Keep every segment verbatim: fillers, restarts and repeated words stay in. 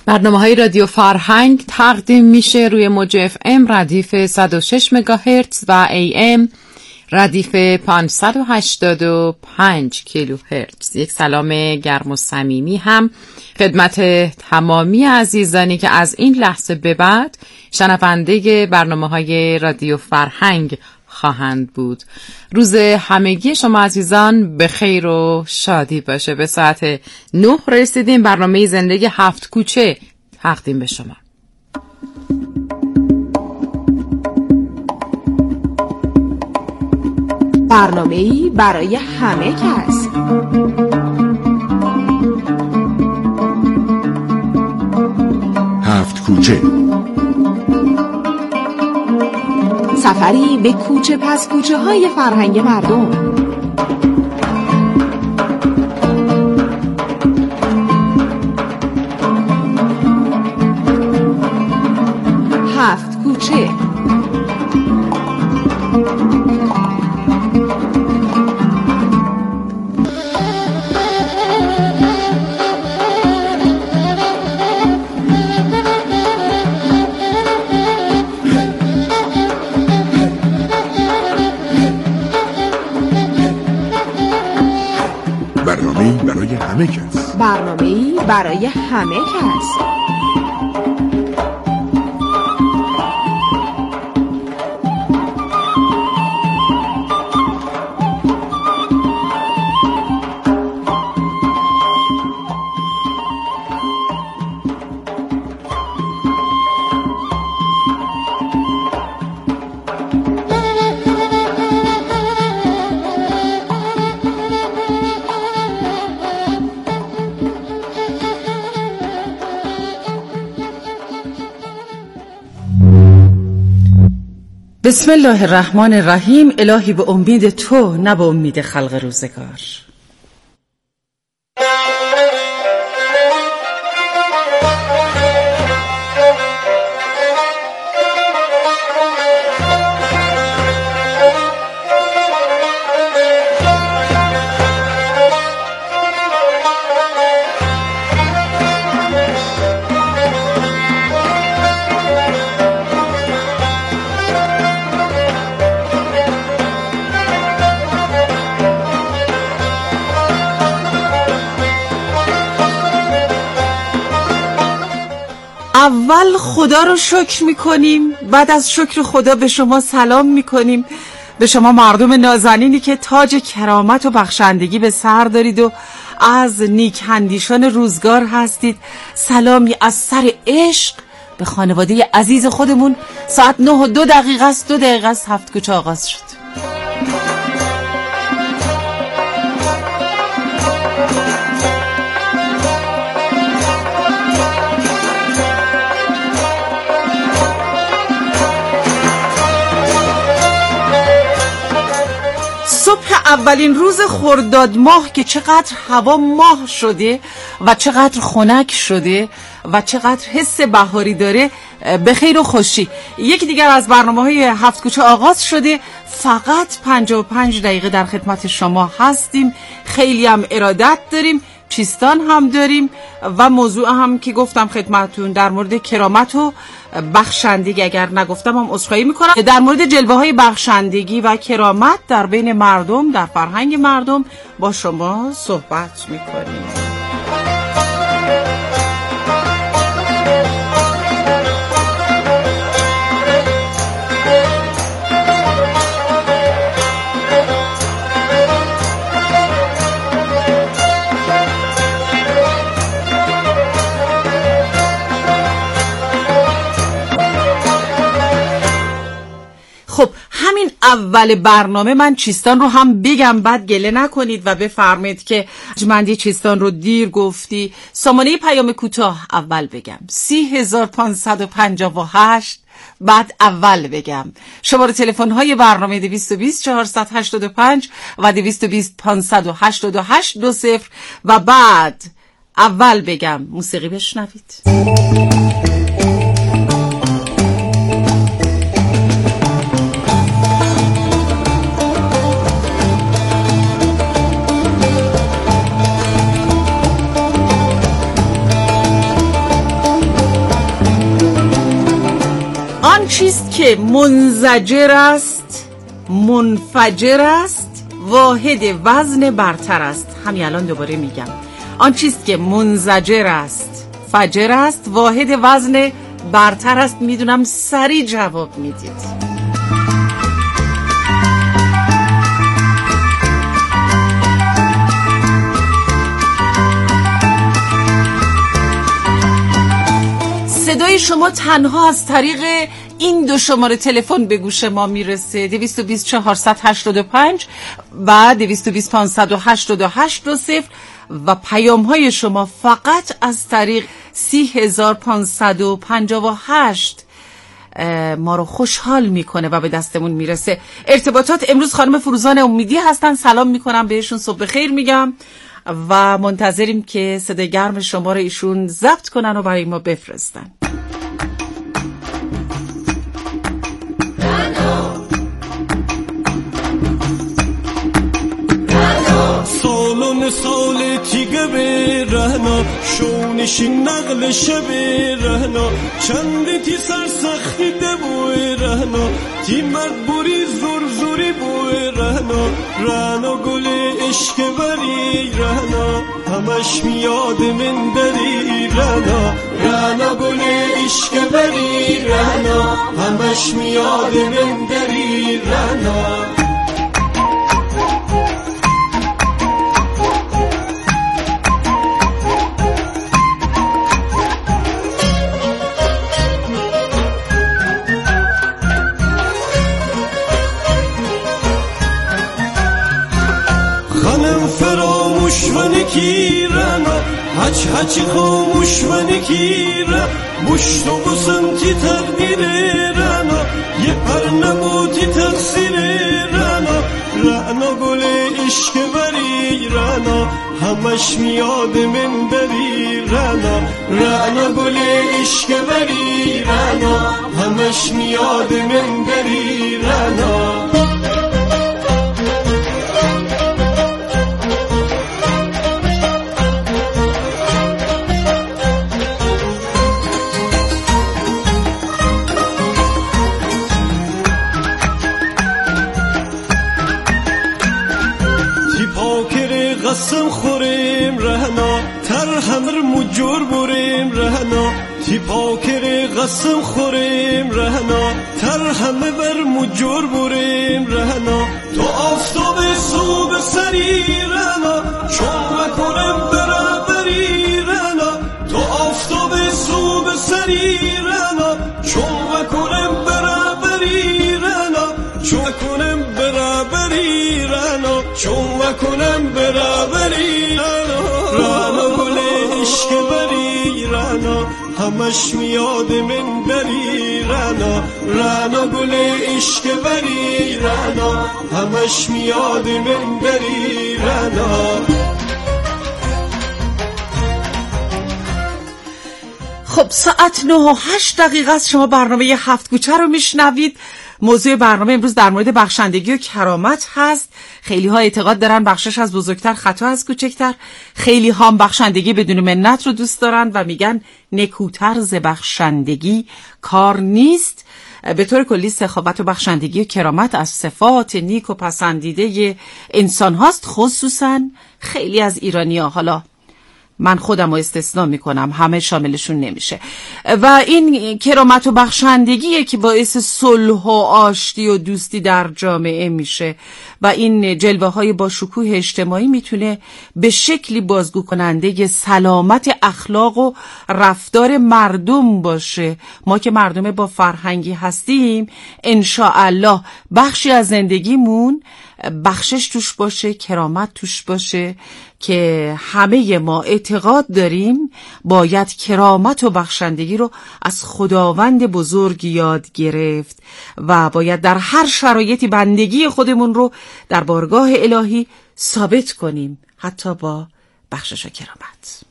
برنامه‌های رادیو فرهنگ تقدیم میشه روی موج اف ام ردیف صد و شش مگاهرتز و ای ام ردیف پانصد و هشتاد و پنج کیلوهرتز. یک سلام گرم و صمیمی هم خدمت تمامی عزیزانی که از این لحظه به بعد شنونده برنامه‌های رادیو فرهنگ خواهند بود. روز همگی شما عزیزان به خیر و شادی باشه. به ساعت نه رسیدیم. برنامه زندگی هفت کوچه تقدیم به شما. برنامه‌ای برای همه کس. هفت کوچه، سفری به کوچه پس کوچه های فرهنگ مردم. هفت کوچه. برنامه‌ای برای همه کس. برنامه‌ای برای همه کس. بسم الله الرحمن الرحیم. الهی به امید تو نه به امید خلق روزگار. اول خدا رو شکر میکنیم، بعد از شکر خدا به شما سلام میکنیم، به شما مردم نازنینی که تاج کرامت و بخشندگی به سر دارید و از نیک‌اندیشان روزگار هستید. سلامی از سر عشق به خانواده عزیز خودمون. ساعت نه و دو دقیقه است. دو دقیقه است هفت کوچه آغاز شد. صبح اولین روز خرداد ماه که چقدر هوا ماه شده و چقدر خنک شده و چقدر حس بهاری داره. به خیر و خوشی. یکی دیگر از برنامه‌های هفت کوچه آغاز شده. فقط پنجاه و پنج دقیقه در خدمت شما هستیم. خیلی هم ارادت داریم. چیستان هم داریم و موضوع هم که گفتم خدمتون در مورد کرامت و بخشندگی، اگر نگفتم هم عذرخواهی میکنم، در مورد جلوه های بخشندگی و کرامت در بین مردم، در فرهنگ مردم با شما صحبت میکنیم. خب همین اول برنامه من چیستان رو هم بگم، بعد گله نکنید و بفرمایید که جمندی چیستان رو دیر گفتی. سامانه پیام کوتاه اول بگم سی هزار پانصد و پنجاه و هشت، بعد اول بگم شماره تلفن های برنامه دویست و بیست چهارصد و هشتاد و پنج و دویست و بیست پانصد و هشتاد و هشت دو صفر و بعد اول بگم. موسیقی بشنوید. آن چیست که منزجر است، منفجر است، واحد وزن برتر است. همین الان دوباره میگم، آن چیست که منزجر است، فجر است، واحد وزن برتر است. میدونم سریع جواب میدید. صدای شما تنها از طریق این دو شماره تلفن به گوش ما میرسه، دویست و بیست چهارصد هشتاد و پنج و دویست و بیست پانصد و هشتاد و هشت و صفر و پیام های شما فقط از طریق سی هزار پانصد و پنجاه و هشت ما رو خوشحال میکنه و به دستمون میرسه. ارتباطات امروز خانم فروزان امیدی هستن، سلام میکنم بهشون، صبح خیر میگم و منتظریم که صدای گرم شما رو ایشون ضبط کنن و برای ما بفرستن. سالون سال تیگه به رهنا شونشی نقل شب رهنا چندی تی سرسختی ده بوی رهنا تی مرد بوری زور زوری بوی رهنا رهنا گل عشق بری رهنا همش میاد من دری رهنا رهنا گل عشق بری رهنا همش میاد من دری رهنا. Kirana haç haçı komuş beni kira Buştu bu sanki takdiri rana Yeparna muti taksiri rana Rana gole işke bari rana Hamaş miyad men beri rana Rana gole işke bari rana Hamaş miyad men beri rana. قسم خوریم رهنا تر همر مجور بریم رهنا تی پاکر قسم خوریم رهنا تر همه بر مجور بریم رهنا تو آفتاب صبح سری رهنا چون بکنم برابری رهنا تو آفتاب صبح سری رهنا چون بکنم برابری رهنا چون بکنم برابری رهنا چون بکنم برابری رانا گل عشق بری رانا همش میاد من بری رانا رانا گل عشق بری رانا همش میاد من بری رانا. خب ساعت نه و هشت دقیقه است. شما برنامه هفت کوچه رو میشنوید. موضوع برنامه امروز در مورد بخشندگی و کرامت هست. خیلی ها اعتقاد دارن بخشش از بزرگتر خطا از کوچکتر. خیلی ها بخشندگی بدون منت رو دوست دارن و میگن نکوتر ز بخشندگی کار نیست. به طور کلی سخاوت و بخشندگی و کرامت از صفات نیک و پسندیده انسان هاست، خصوصا خیلی از ایرانی ها. حالا من خودم رو استثناء میکنم، همه شاملشون نمیشه. و این کرامت و بخشندگیه که باعث صلح و آشتی و دوستی در جامعه میشه و این جلوه های با شکوه اجتماعی میتونه به شکلی بازگو کننده سلامت اخلاق و رفتار مردم باشه. ما که مردم با فرهنگی هستیم، انشاءالله بخشی از زندگیمون بخشش توش باشه، کرامت توش باشه، که همه ما اعتقاد داریم باید کرامت و بخشندگی رو از خداوند بزرگ یاد گرفت و باید در هر شرایطی بندگی خودمون رو در بارگاه الهی ثابت کنیم، حتی با بخشش و کرامت.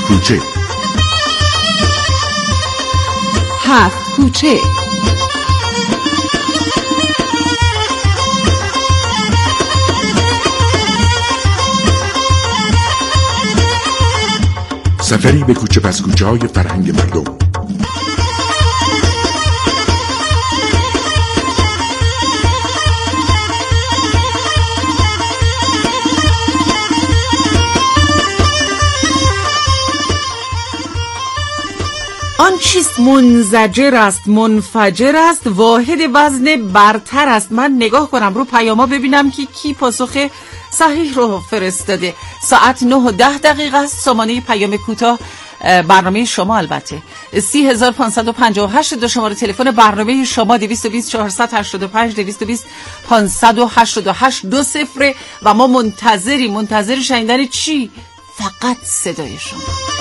کوچه. هفت کوچه. سفری به کوچه پس کوچه های فرهنگ مردم. آن چیست منزجر است، منفجر است، واحد وزن برتر است. من نگاه کنم رو پیاما ببینم که کی پاسخ صحیح رو فرستاده. ساعت نه و ده دقیقه است. سامانه پیام کوتاه برنامه شما البته سی هزار پانصد و پنجاه و هشت. دو شماره تلفن برنامه شما دویست و بیست چهارصد و هشتاد و پنج دویست و بیست پانصد و هشتاد و هشت دو صفر. و ما منتظری منتظر شنیدن چی؟ فقط صدای شما.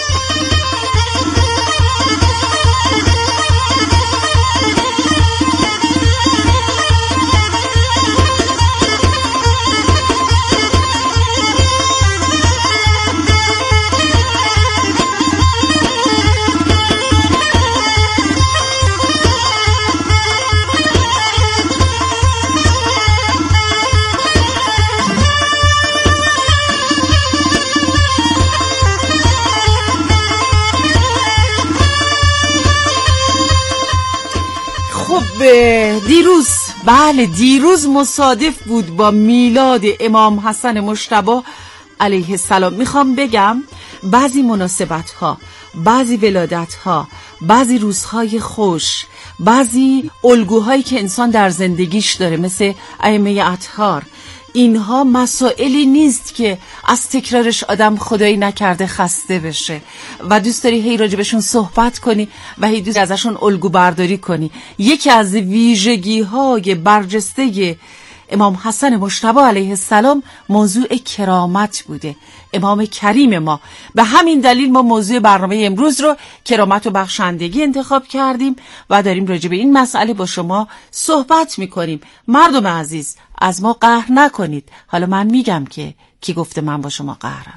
دیروز بله دیروز مصادف بود با میلاد امام حسن مجتبی علیه السلام. میخوام بگم بعضی مناسبت ها، بعضی ولادت ها، بعضی روزهای خوش، بعضی الگوهایی که انسان در زندگیش داره مثل ائمه اطهار، اینها مسائلی نیست که از تکرارش آدم خدایی نکرده خسته بشه و دوست داری هی راجبشون صحبت کنی و هی دوست ازشون الگو برداری کنی. یکی از ویژگی های برجسته امام حسن مجتبی علیه السلام موضوع کرامت بوده، امام کریم ما. به همین دلیل ما موضوع برنامه امروز رو کرامت و بخشندگی انتخاب کردیم و داریم راجع به این مسئله با شما صحبت میکنیم. مردم عزیز از ما قهر نکنید. حالا من میگم که کی گفته من با شما قهرم.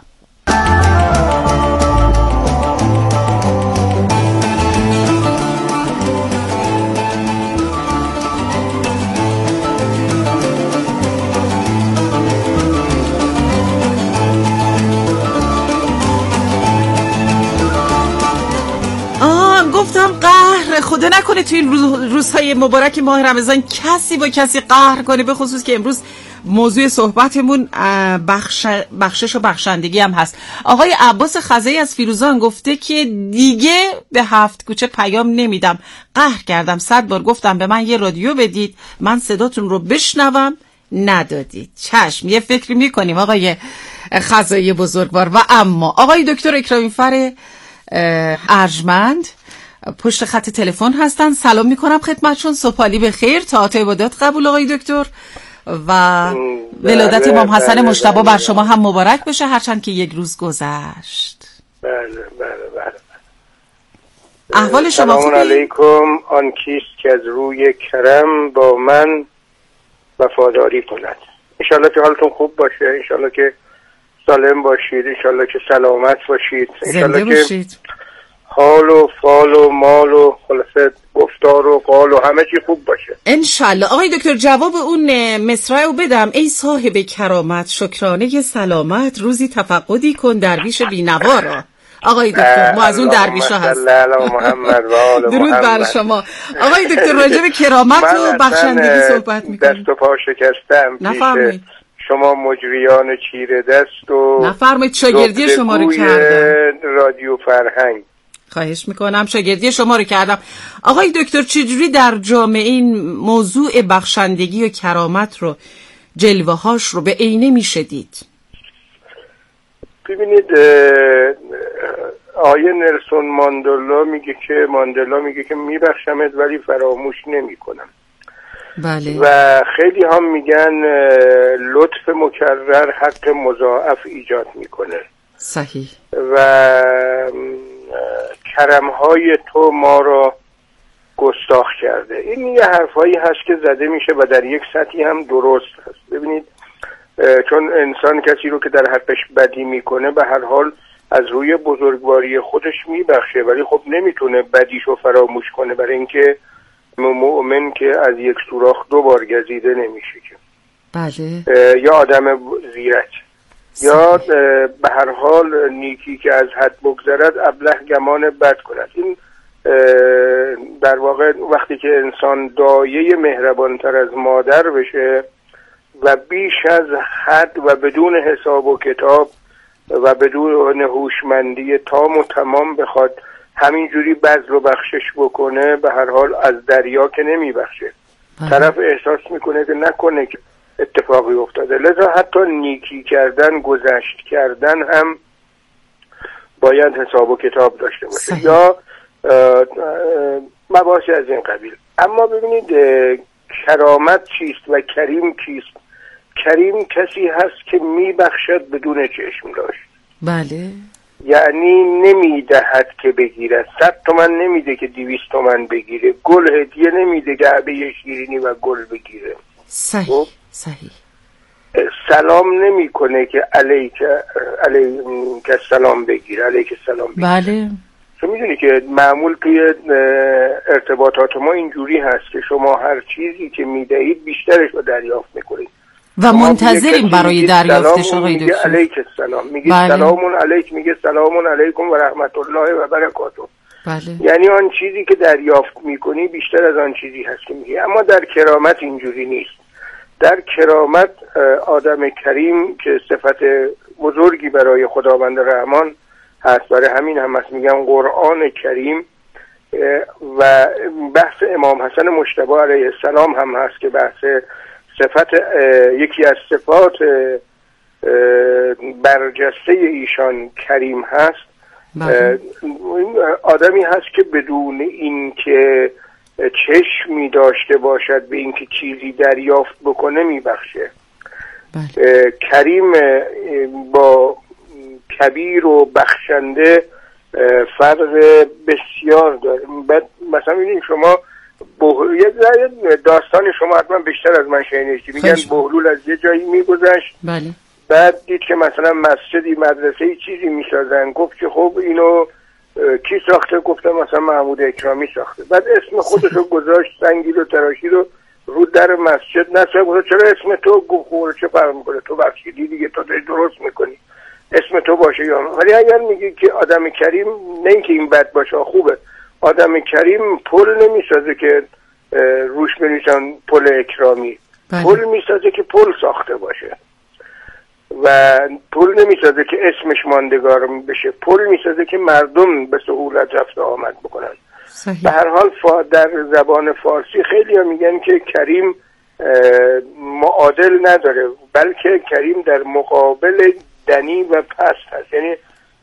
گفتم قهر خدا نکنه توی این روز روزهای مبارک ماه رمضان کسی با کسی قهر کنه، به خصوص که امروز موضوع صحبتمون بخش بخشش و بخشندگی هم هست. آقای عباس خزایی از فیروزان گفته که دیگه به هفت کوچه پیام نمیدم، قهر کردم، صد بار گفتم به من یه رادیو بدید من صداتون رو بشنوم، ندادید. چشم، یه فکری میکنیم آقای خزایی بزرگوار. و اما آقای دکتر اکرامی‌فر ارجمند پشت خط تلفن هستن. سلام میکنم خدمتشون، صبحالی به خیر، طاعت عبادات قبول آقای دکتر و ولادت امام حسن مجتبی بر شما هم مبارک بشه، هرچند که یک روز گذشت. بله بله بله. احوال شما خوبه؟ سلام علیکم. آن کیست که از روی کرم با من وفاداری کند. انشالله که حالتون خوب باشه، انشالله که سالم باشید، انشالله که سلامت باشید، زنده باشید، حال و فال و مال و خلاصه گفتار و قال و همه چی خوب باشه انشالله. آقای دکتر جواب اون مصرع رو بدم. ای صاحب کرامت شکرانه سلامت، روزی تفقدی کن درویش بی‌نوا را. آقای دکتر ما از اون درویشا هست. درود بر شما. آقای دکتر راجع به کرامت و بخشندگی صحبت می‌کنیم. دست و پا شکستم نفرمایید. شما مجریان چیره دست و نفرمایید، شاگردی شما رو کردم. رادیو فرهنگ. خواهش میکنم، شاگردی شما رو کردم. آقای دکتر چجوری در جامعه این موضوع بخشندگی و کرامت رو، جلوه هاش رو به عینه میشه دید؟ ببینید آیه نلسون ماندلا میگه که ماندلا میگه که میبخشمت ولی فراموش نمیکنم. بله. و خیلی هم میگن لطف مکرر حق مضاعف ایجاد میکنه. صحیح. و کرمهای تو ما را گستاخ کرده. این یه حرفایی هست که زده میشه و در یک سطحی هم درست هست. ببینید چون انسان کسی رو که در حقش بدی میکنه به هر حال از روی بزرگواری خودش میبخشه، ولی خب نمیتونه بدیشو فراموش کنه، برای اینکه مؤمن که از یک سوراخ دو بار گزیده نمیشه که. بله. یا آدم زیرک یا به هر حال نیکی که از حد بگذرد ابله گمان بد کند. این در واقع وقتی که انسان دایه مهربانتر از مادر بشه و بیش از حد و بدون حساب و کتاب و بدون هوشمندی تام و تمام بخواد همینجوری بذل و بخشش بکنه، به هر حال از دریا که نمی بخشه. طرف احساس میکنه که نکنه که اتفاقی افتاده. لذا حتی نیکی کردن، گذشت کردن هم باید حساب و کتاب داشته باشه. صحیح. یا مباحثی از این قبیل. اما ببینید کرامت چیست و کریم کیست؟ کریم کسی هست که میبخشد بدون چشم داشت. بله. یعنی نمیدهد که بگیرد، صد تومن نمیده که دویست تومن بگیره، گل هدیه نمیده که عبه شیرینی و گل بگیره. صحیح. صحیح. سلام نمی کنه که علیک علیک سلام بگیره، علیک سلام بگیره. بله. تو میدونی که معمول توی ارتباطات ما اینجوری هست که شما هر چیزی که میدهید بیشترش رو دریافت میکنید و منتظریم برای دریافتش. آقای دکتر میگه علیک السلام، میگه بله. سلامون علیک، میگه سلامون علیکم و رحمت الله و برکاته. بله. یعنی آن چیزی که دریافت میکنی بیشتر از آن چیزی هست که میگه. اما در کرامت اینجوری نیست. در کرامت آدم کریم که صفت بزرگی برای خداوند رحمان هست، برای همین هم هست میگن قرآن کریم، و بحث امام حسن مجتبی علیه السلام هم هست که بحث صفت یکی از صفات برجسته ایشان کریم هست. آدمی هست که بدون اینکه چشمی داشته باشد به اینکه چیزی دریافت بکنه میبخشه. بله. کریم با کبیر و بخشنده فرق بسیار داره. مثلا ببینید شما بحل... یه داستان شما حتما بیشتر از من شنیدید که میگن بهلول از یه جایی میگذشت، بله. بعد دید که مثلا مسجدی مدرسه‌ای چیزی میسازن، گفت که خب اینو کی ساخته؟ گفتم مثلا محمود اکرامی ساخته. بعد اسم خودشو گذاشت، سنگی رو تراشید و رو در مسجد نصب گذاشت. چرا اسم تو؟ گفت چه فرق میکنه، تو بخشیدی دیگه، تو درست میکنی، اسم تو باشه یا. ولی اگر میگی که آدم کریم، نه اینکه این بد باشه، خوبه، آدم کریم پل نمیسازه که روش بنویسن پل اکرامی. بله. پل میسازه که پل ساخته باشه و پل نمیسازه که اسمش ماندگار بشه، پل میسازه که مردم به سهولت رفت آمد بکنن. صحیح. به هر حال در زبان فارسی خیلی ها میگن که کریم معادل نداره، بلکه کریم در مقابل دنی و پست هست. یعنی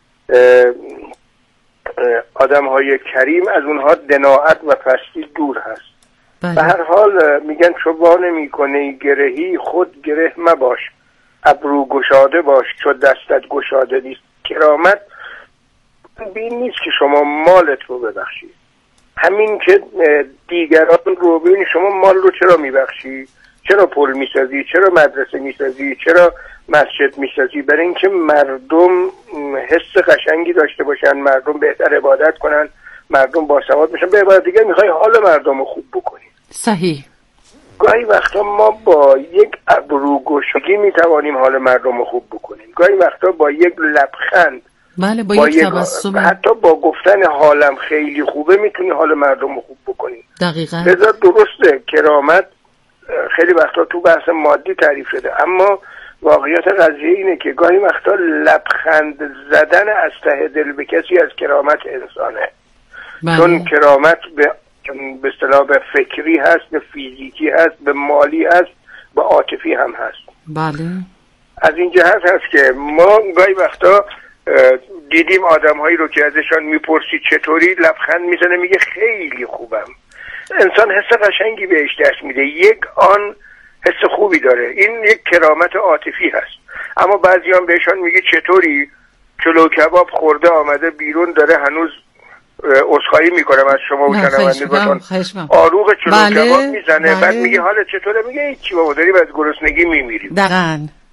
آدم های کریم از اونها دناعت و پستی دور هست. بله. به هر حال میگن چو وا نمی‌کنی گرهی خود گره مباش، ابرو گشاده باش چو دستت گشاده نیست. کرامت بین نیست که شما مالت رو ببخشید، همین که دیگران رو ببینید. شما مال رو چرا میبخشی؟ چرا پل میسازی؟ چرا مدرسه میسازی؟ چرا مسجد میسازی؟ برای اینکه مردم حس قشنگی داشته باشن، مردم بهتر عبادت کنن، مردم باسواد بشن. به عبارت دیگه میخوای حال مردم رو خوب بکنی. صحیح. گاهی وقتا ما با یک ابروگشایی میتوانیم حال مردم رو خوب بکنیم، گاهی وقتا با یک لبخند، بله، با, با یک تبسم، حتی با گفتن حالم خیلی خوبه میتونی حال مردم رو خوب بکنی. دقیقاً. لذا درسته کرامت خیلی وقتا تو بحث مادی تعریف شده، اما واقعیت قضیه اینه که گاهی وقتا لبخند زدن از ته دل به کسی از کرامت انسانه. بله. چون کرامت به به اصطلاح به فکری هست، به فیزیکی هست، به مالی هست، به عاطفی هم هست. بله. از این جهت هست که ما گاهی وقتا دیدیم آدم‌هایی رو که ازشان میپرسی چطوری، لبخند میزنه میگه خیلی خوبم. انسان حس قشنگی بهش دست میده، یک آن حس خوبی داره. این یک کرامت عاطفی هست. اما بعضیان بهشان میگه چطوری، چلو کباب خورده آمده بیرون، داره هنوز عذرخواهی میکنم از شما و شنوندگان، آروغ چلو بله. کباب میزنه. بله. بعد میگه حالت چطوره؟ میگه هیچی بابا، داریم از گرسنگی میمیریم. دقیقاً.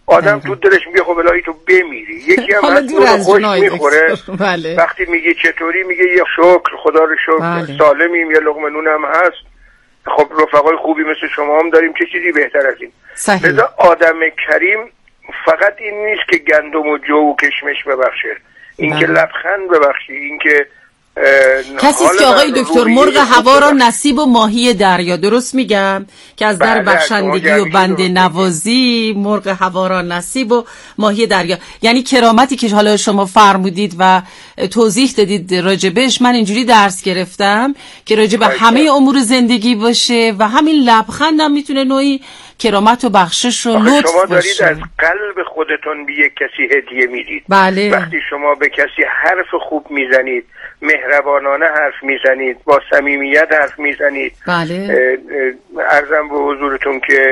آدم تو دلش میگه خب الهی تو بمیری. یکی هم هست اون خوش میخوره. بله. وقتی میگه چطوری میگه یه شکر، خدا رو شکر، بله. سالمیم، یه لقمه نون هم هست. خب رفقای خوبی مثل شما هم داریم، چه چیزی بهتر از این. لذا آدم کریم فقط این نیست که گندم و جو و کشمش ببخشه، این که لبخند ببخشی، این که کسی است که آقای دکتر مرغ هوا را نصیب و ماهی دریا، درست میگم؟ که از در بخشندگی و بنده نوازی مرغ هوا را نصیب و ماهی دریا، یعنی کرامتی که حالا شما فرمودید و توضیح دادید راجبش، من اینجوری درس گرفتم که راجب همه امور زندگی باشه و همین لبخندم میتونه نوعی کرامت و بخشش و لطف شما دارید باشه. از قلب خودتون به یک کسی هدیه میدید. بله. وقتی شما به کسی حرف خوب میزنید، مهربانانه حرف میزنید، با صمیمیت حرف میزنید، بله. عرضم به حضورتون که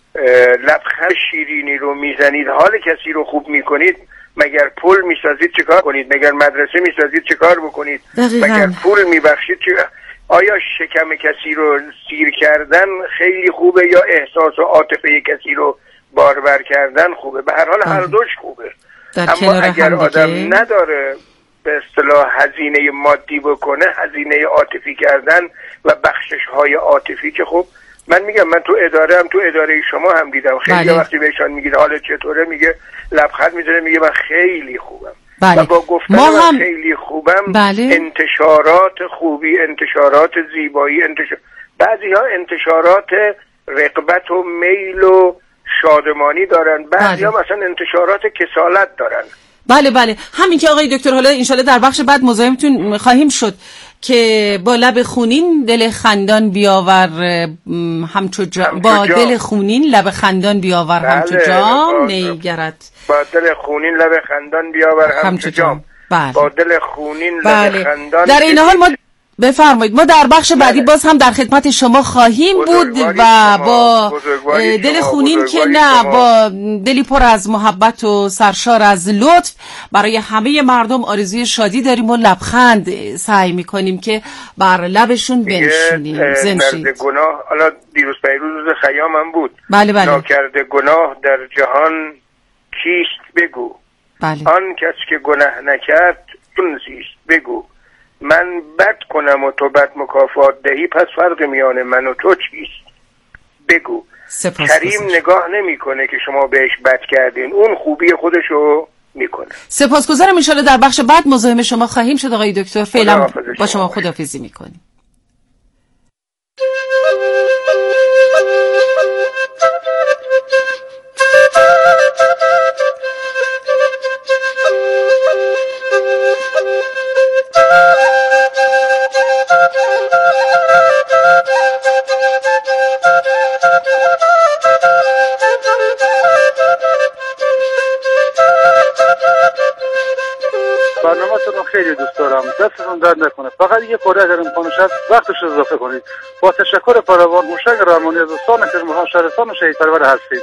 لبخند شیرینی رو میزنید، حال کسی رو خوب میکنید، مگر پل میسازید چیکار کنید؟ مگر مدرسه میسازید چیکار بکنید؟ دقیقاً. مگر پول میبخشید چیکار؟ آیا شکم کسی رو سیر کردن خیلی خوبه یا احساس و عاطفه کسی رو بارور کردن خوبه؟ به هر حال هر دوش خوبه. اما اگر آدم نداره به اصطلاح هزینه مادی بکنه، هزینه عاطفی کردن و بخشش های عاطفی، که خب من میگم من تو اداره هم تو اداره شما هم دیدم خیلی بله. وقتی بهشان میگید حالت چطوره، میگه لبخند میزنه میگه من خیلی خوبم. بله. و با گفتن ما من هم... خیلی خوبم بله. انتشارات خوبی، انتشارات زیبایی، انتشار... بعضی ها انتشارات رغبت و میل و شادمانی دارن، بعضی ها بله. مثلا انتشارات کسالت دارن. بله بله همین که آقای دکتر حالا انشالله در بخش بعد مزاحمتون خواهیم شد که با لب خونین دل خندان بیاور همچو جام، با دل خونین لب خندان بیاور بله. همچو جام نیگرد، با دل خونین لب خندان بیاور همچو جام. بله. با دل خونین بله. لب خندان. در این حال ما بفرمایید ما در بخش بعدی باز هم در خدمت شما خواهیم بود و با دل خونین که نه شما. با دلی پر از محبت و سرشار از لطف برای همه مردم آرزوی شادی داریم و لبخند سعی میکنیم که بر لبشون بنشینیم. زنشید گناه، حالا دیروز پیروز روز خیام هم بود. بله بله. ناکرده گناه در جهان کیست بگو. بله. آن کس که گناه نکرد چون زیست بگو. من بد کنم و تو بد مکافات دهی، پس فرق میان من و تو چیست بگو. کریم نگاه نمیکنه که شما بهش بد کردین، اون خوبی خودشو میکنه. سپاسگزارم، ان شاءالله در بخش بعد مزاحم شما خواهیم شد آقای دکتر. فعلا با شما خداحافظی میکنیم. برنامه‌تون رو خیلی دوست دارم، دستتون درد نکنه. فقط یه خورده اگر امکانش هست وقتش رو اضافه کنید. با تشکر فراوان موشک رحمانی از دوستان کشمخان شهرستان و شهید پرور هستید.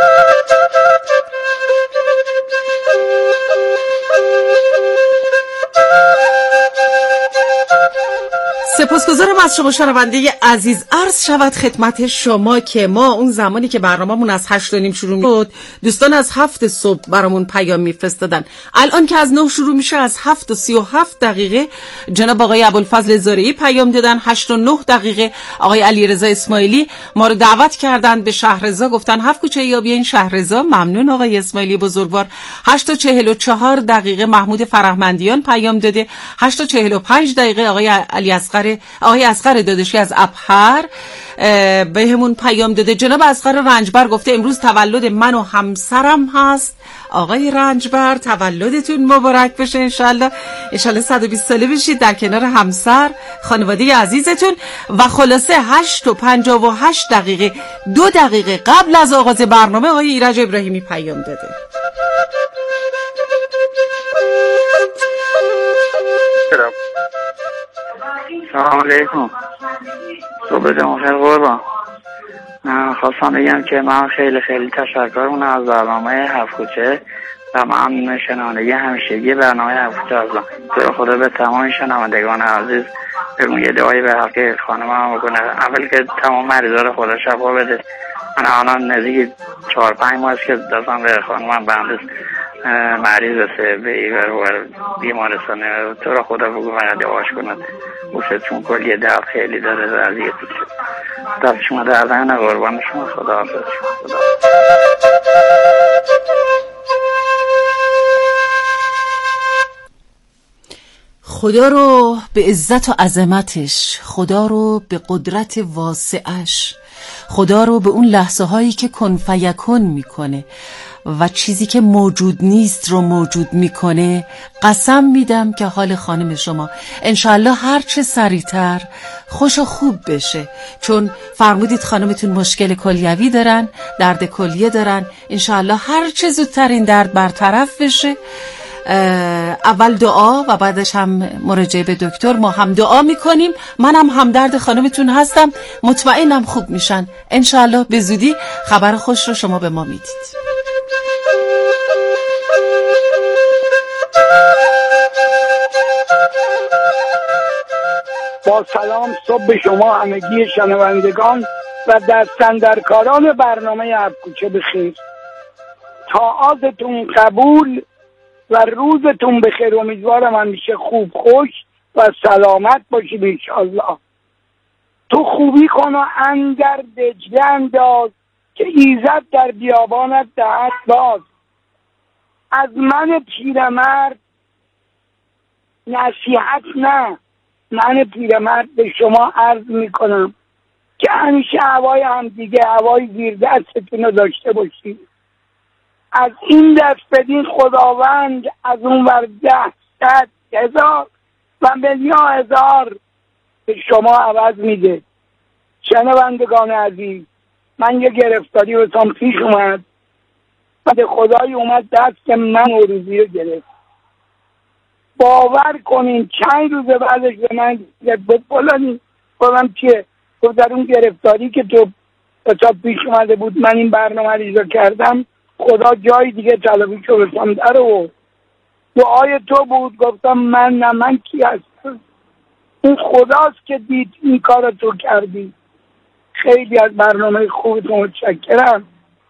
سپاسگزارم از شما شنونده عزیز. عرض شود خدمت شما که ما اون زمانی که برنامه‌مون از هشت و نیم شروع می‌شد، دوستان از هفت صبح برامون پیام می‌فرستادن. الان که از نه شروع میشه، از هفت و سی و هفت دقیقه جناب آقای ابوالفضل زارعی پیام دادن. هشت و نه دقیقه آقای علیرضا اسماعیلی ما رو دعوت کردن به شهرضا، گفتن هفت کوچه یا بیاین شهرضا. ممنون آقای اسماعیلی بزرگوار. هشت و چهل و چهار دقیقه محمود فرهمندیان پیام داده. هشت و چهل و پنج دقیقه آقای علی اصغر آقای اصغر داداشی از ابهر به همون پیام داده. جناب اصغر رنجبر گفته امروز تولد من و همسرم هست. آقای رنجبر تولدتون مبارک بشه انشالله. انشالله صد و بیست ساله بشید در کنار همسر خانواده عزیزتون. و خلاصه هشت و پنجاه و هشت دقیقه دو دقیقه قبل از آغاز برنامه آقای ایرج ابراهیمی پیام داده. سلام علیکم. صبح جمعه قربان. خواستم بگم که من خیلی خیلی تشکر کنم از برنامه هفت کوچه و من شنوندگی همیشگی برنامه هفت کوچه هستم. تو خدا به تمام شنوندگان عزیز بگم یه دعایی به حق خانمم بکنه. اول که تمام مریضا رو خدا شفا بده من الان نزدیک چهار پنج ماه است که دستم به خانمم بنده مریض است به ایور و بیمارستانه. تو را خدا بگو من دعاش کند بوسه، چون کلی درد خیلی داره اذیت میشه. دست شما درد نکنه، قربان شما. خدا حافظ. خدا خدا رو به عزت و عظمتش، خدا رو به قدرت واسعش، خدا رو به اون لحظه هایی که کن فیکون میکنه و چیزی که موجود نیست رو موجود میکنه قسم میدم که حال خانم شما انشالله هر چه سریعتر خوش و خوب بشه، چون فرمودید خانمتون مشکل کلیوی دارن، درد کلیه دارن. انشالله هر چه زودتر این درد برطرف بشه. اول دعا و بعدش هم مراجعه به دکتر. ما هم دعا میکنیم، منم هم درد خانمتون هستم، مطمئنم خوب میشن انشالله. به زودی خبر خوش رو شما به ما میدید. با سلام صبح به شما همگی شنوندگان و دستاندرکاران برنامه هفت کوچه بخیر. طاعاتتون قبول و روزتون بخیر. امیدوارم همیشه خوب، خوش و سلامت باشید انشالله. تو خوبی کن و اندر دجله انداز، که ایزد در بیابانت دهد باز. از من پیرمرد نصیحت نه، من پیرمرد به شما عرض میکنم که همیشه هوای هم دیگه، هوای زیر دستتون رو داشته باشید. از این دست بدین خداوند از اون ور ده صد هزار و میلیون هزار به شما عوض میده. شنوندگان عزیز، من یه گرفتاری بسام پیش اومد و به خدای اومد دست من عروضی رو گرفت. باور کنین چند روز بعدش به من گفت فلانی، گفتم چیه؟ گفت در اون گرفتاری که تو تا پیش اومده بود من این برنامه رو اجرا کردم، خدا جای دیگه طلبیشو بسام در و دعای تو بود. گفتم من نه، من کی هستم؟ اون خداست که دید این کار تو کردی. خیلی از برنامه خوبتون متشکرم.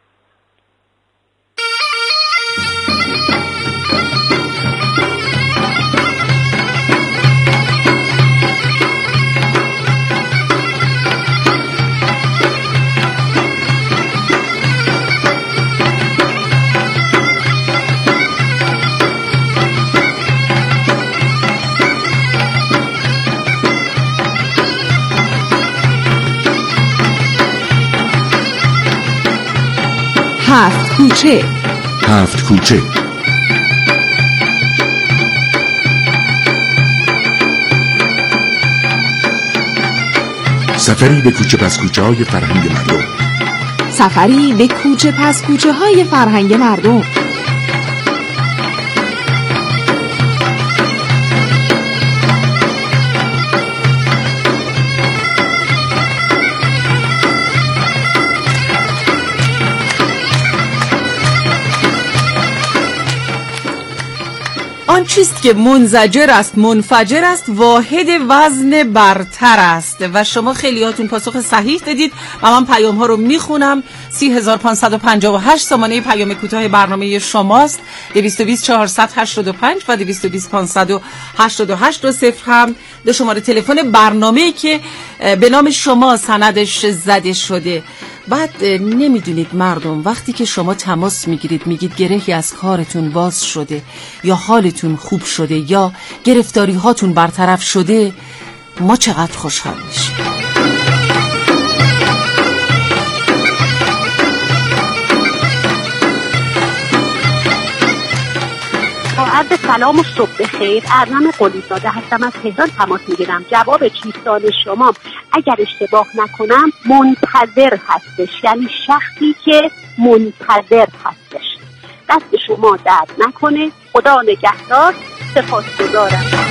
هفت کوچه. هفت کوچه سفری به کوچه پس کوچه های فرهنگ مردم. سفری به کوچه پس کوچه های فرهنگ مردم. آن چیست که منزجر است، منفجر است، واحد وزن برتر است. و شما خیلیاتون پاسخ صحیح دادید و من پیام ها رو میخونم. سی هزار پانصد و پنجاه و هشت سامانه پیام کوتاه برنامه شماست. دویست و بیست چهارصد هشتاد و پنج و دویست و بیست پانصد و هشتاد و هشت و صفر هم دو شماره تلفن برنامه‌ای که به نام شما سندش زده شده. بعد نمیدونید مردم، وقتی که شما تماس میگیرید میگید گرهی از کارتون باز شده یا حالتون خوب شده یا گرفتاری هاتون برطرف شده، ما چقدر خوشحال میشیم. عرض سلام و صبح بخیر. ارنم قلیزاده هستم، از تهران تماس میگیرم. جواب چیستان شما اگر اشتباه نکنم منتظر هستش، یعنی شخصی که منتظر هستش. دست شما درد نکنه. خدا نگهدار. سپاسگزارم.